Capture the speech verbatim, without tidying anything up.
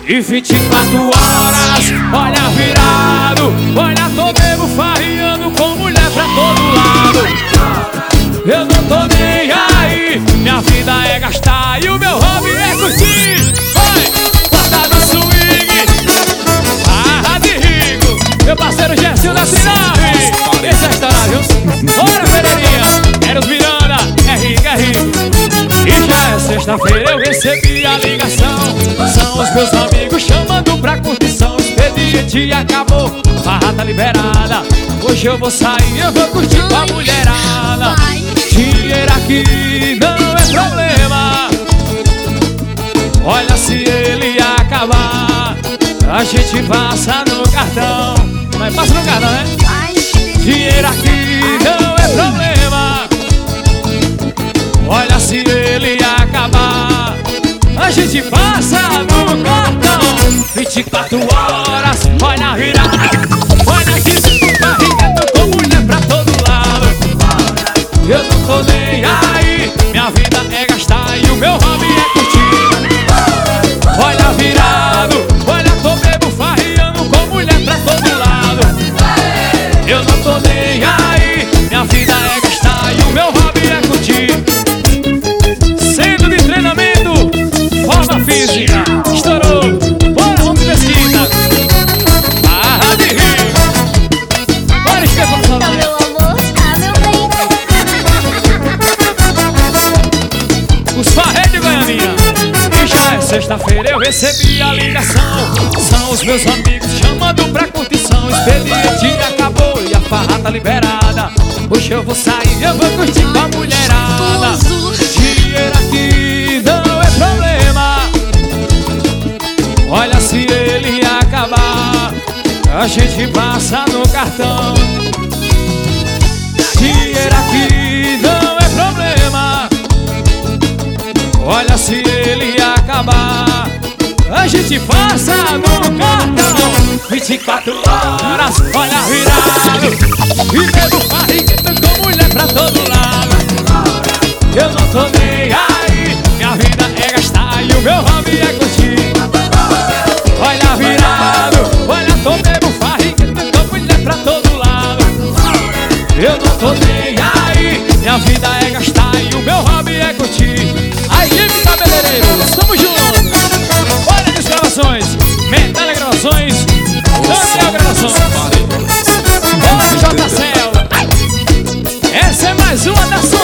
E vinte e quatro horas, olha virado, olha tô mesmo farriando com mulher pra todo lado. Eu não tô nem aí, minha vida é gastar e o meu hobby é curtir. Vai, bota no swing, barra de rico, meu parceiro Gersinho da Sinave. Esse é estourado, viu? Bora, Pereirinha, Eros Miranda, é rico, é rico. E já é sexta-feira, eu recebi a ligação. São os meus amigos chamando pra curtição. O expediente acabou, barra tá liberada. Hoje eu vou sair, eu vou curtir com a mulherada. Dinheiro aqui não é problema. Olha, se ele acabar, a gente passa no cartão. Mas passa no cartão, né? Dinheiro aqui não é problema. Olha, se ele acabar, a gente passa no cartão. Vinte e quatro horas, olha virada, olha aqui, barriguendo com mulher pra todo lado. Eu não tô nem aí, minha vida é gastar e o meu hobby é curtir. Olha virado, olha tô mesmo farriando com mulher pra todo lado. Eu não tô nem aí, minha vida é gastar e o meu hobby é curtir. Centro de treinamento, forma física, estourou. Bora, vamos pesquisa. Barra de rir. Bora, escreva no salão. Meu amor, tá, meu bem. Os farré de Goianinha. E já é sexta-feira, eu recebi a ligação. São os meus amigos chamando pra curtição. O expediente acabou e a farra tá liberada. Hoje eu vou sair, eu vou curtir com a mulherada. Dinheiro aqui não é problema. Olha, se ele acabar, a gente passa no cartão. Dinheiro aqui não é problema. Olha, se ele acabar, a gente passa no cartão. Vinte e quatro horas, olha virado, e mesmo farriguento com mulher pra todo lado. Eu não tô nem aí, minha vida é gastar e o meu hobby é curtir. Olha virado, olha tô mesmo farriguento com mulher pra todo lado. Eu não tô nem aí, minha vida é gastar e o meu hobby é curtir. A equipe Cabeleireiros, tamo junto. Olha as gravações, Medalha Gravações, Daniel Gravações. Bora, J C L. Essa é mais uma da sua.